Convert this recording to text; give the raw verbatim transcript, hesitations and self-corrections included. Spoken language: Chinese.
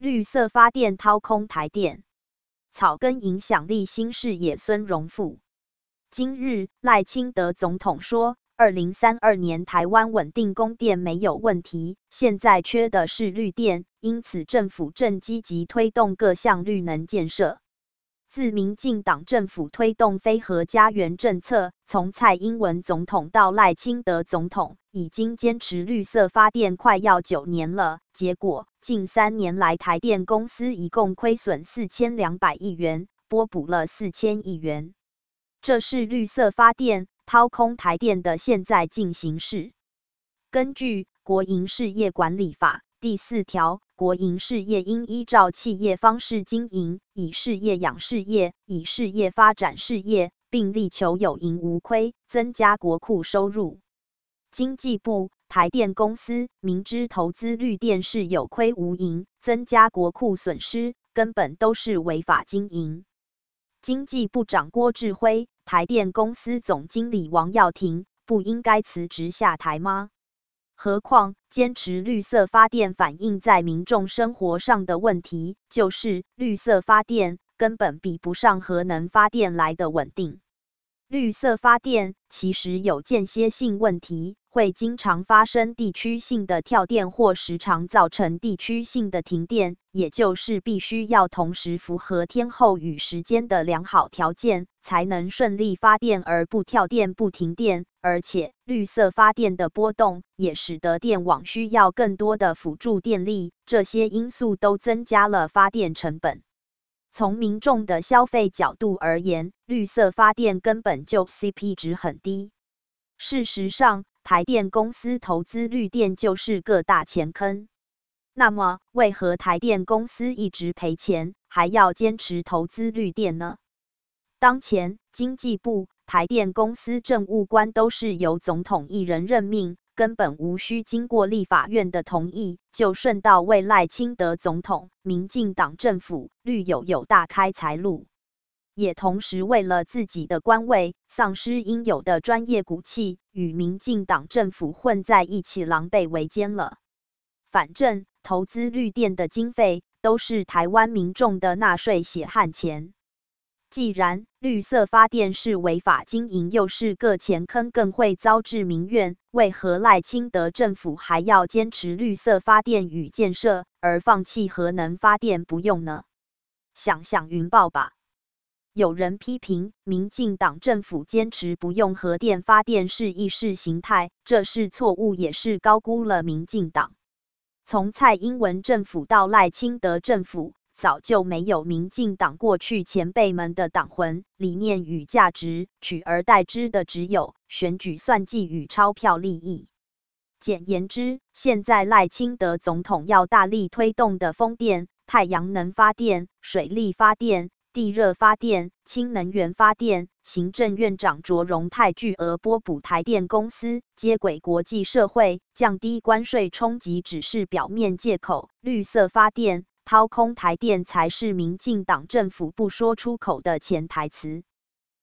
绿色发电掏空台电，草根影响力新视野孙荣富。今日赖清德总统说，二零三二年台湾稳定供电没有问题，现在缺的是绿电，因此政府正积极推动各项绿能建设。自民进党政府推动非核家园政策，从蔡英文总统到赖清德总统，已经坚持绿色发电快要九年了。结果近三年来，台电公司一共亏损四千两百亿元，拨补了四千亿元。这是绿色发电掏空台电的现在进行式。根据《国营事业管理法》第四条，国营事业应依照企业方式经营，以事业养事业，以事业发展事业，并力求有盈无亏，增加国库收入。经济部台电公司明知投资绿电是有亏无盈，增加国库损失，根本都是违法经营。经济部长郭志辉、台电公司总经理王耀庭不应该辞职下台吗？何况坚持绿色发电反映在民众生活上的问题，就是绿色发电根本比不上核能发电来的稳定。绿色发电其实有间歇性问题，会经常发生地区性的跳电或时常造成地区性的停电，也就是必须要同时符合天候与时间的良好条件，才能顺利发电而不跳电不停电。而且绿色发电的波动也使得电网需要更多的辅助电力，这些因素都增加了发电成本。从民众的消费角度而言，绿色发电根本就 C P 值很低。事实上，台电公司投资绿电就是个大钱坑。那么，为何台电公司一直赔钱，还要坚持投资绿电呢？当前，经济部、台电公司政务官都是由总统一人任命，根本无需经过立法院的同意，就顺道为赖清德总统、民进党政府绿友友大开财路，也同时为了自己的官位，丧失应有的专业骨气，与民进党政府混在一起，狼狈为奸了。反正投资绿电的经费都是台湾民众的纳税血汗钱。既然绿色发电是违法经营，又是个钱坑，更会遭致民怨，为何赖清德政府还要坚持绿色发电与建设，而放弃核能发电不用呢？想想云豹吧。有人批评民进党政府坚持不用核电发电是意识形态，这是错误，也是高估了民进党。从蔡英文政府到赖清德政府，早就没有民进党过去前辈们的党魂、理念与价值，取而代之的只有选举算计与钞票利益。简言之，现在赖清德总统要大力推动的风电、太阳能发电、水力发电、地热发电、氢能源发电，行政院长卓荣泰巨额拨补台电公司，接轨国际社会，降低关税冲击只是表面借口，绿色发电掏空台电才是民进党政府不说出口的潜台词。